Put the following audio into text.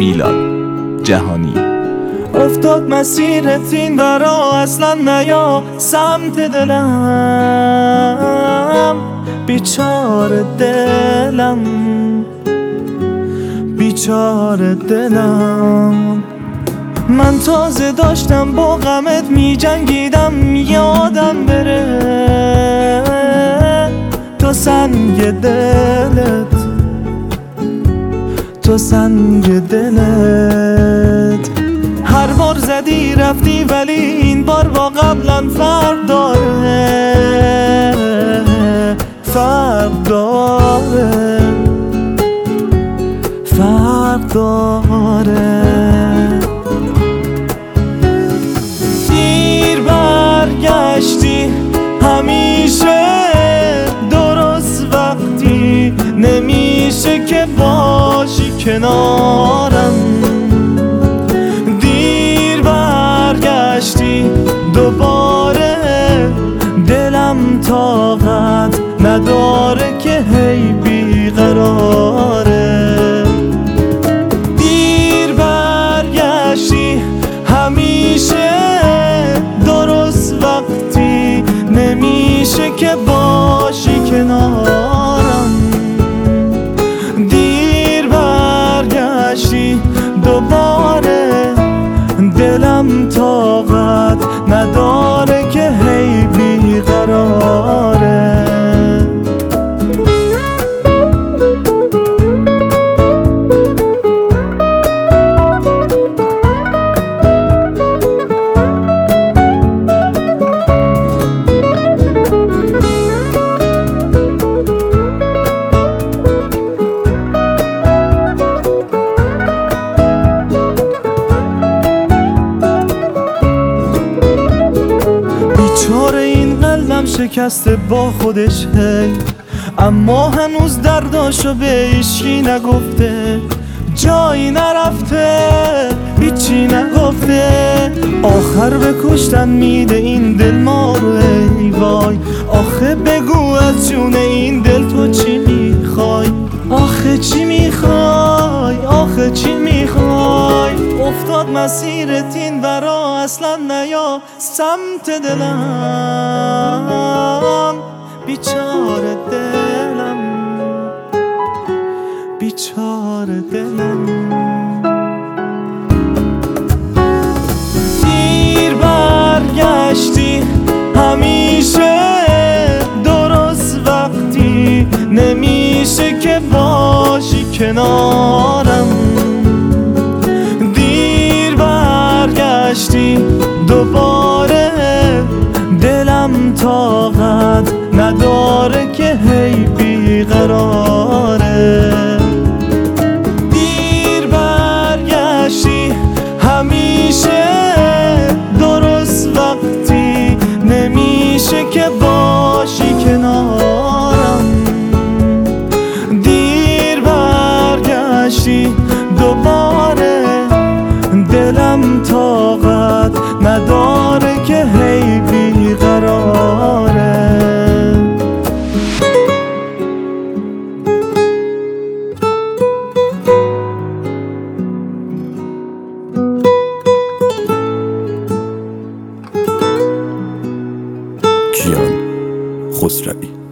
میلاد جهانی. افتاد مسیرت این ورا، اصلا نیا سمت دلم. بیچاره دلم، بیچاره دلم. من تازه داشتم با غمت می جنگیدم، یادم بره تو سنگ دلت، تو سنگ دلت. هر بار زدی رفتی ولی این بار با قبلا فرق داره، فرق داره، فرق داره. دیر برگشتی همیشه درست وقتی، نمیشه که باشی کنارم. دیر برگشتی دوباره، دلم طاقت نداره که هی بیقراره. دیر برگشتی همیشه درست وقتی، نمیشه که باشی کنارم. دیر برگشتی دوباره، دلم طاقت نداره که هی بیقراره. بیچاره این قلبم شکسته با خودش هی، اما هنوز درداشو به هیچکی نگفته. جایی نرفته، هیچی نگفته. آخر به کشتن میده این دل ما رو، ای وای. آخه بگو از جون این دل تو چی میخوای؟ آخه چی میخوای؟ آخه چی میخوای؟ افتاد مسیرت این ورا، اصلا نیا سمت دلم. بیچاره دلم، بیچاره دلم. دیر برگشتی همیشه درست وقتی، نمیشه که باشی کنارم. دیر برگشتی دوباره، دلم طاقت نداره که هی بیقراره. دیر برگشتی همیشه درست وقتی، نمیشه که باشی کنارم. دیر برگشتی دوباره، دلم طاقت نداره که هی بیقراره. کیان خسروی.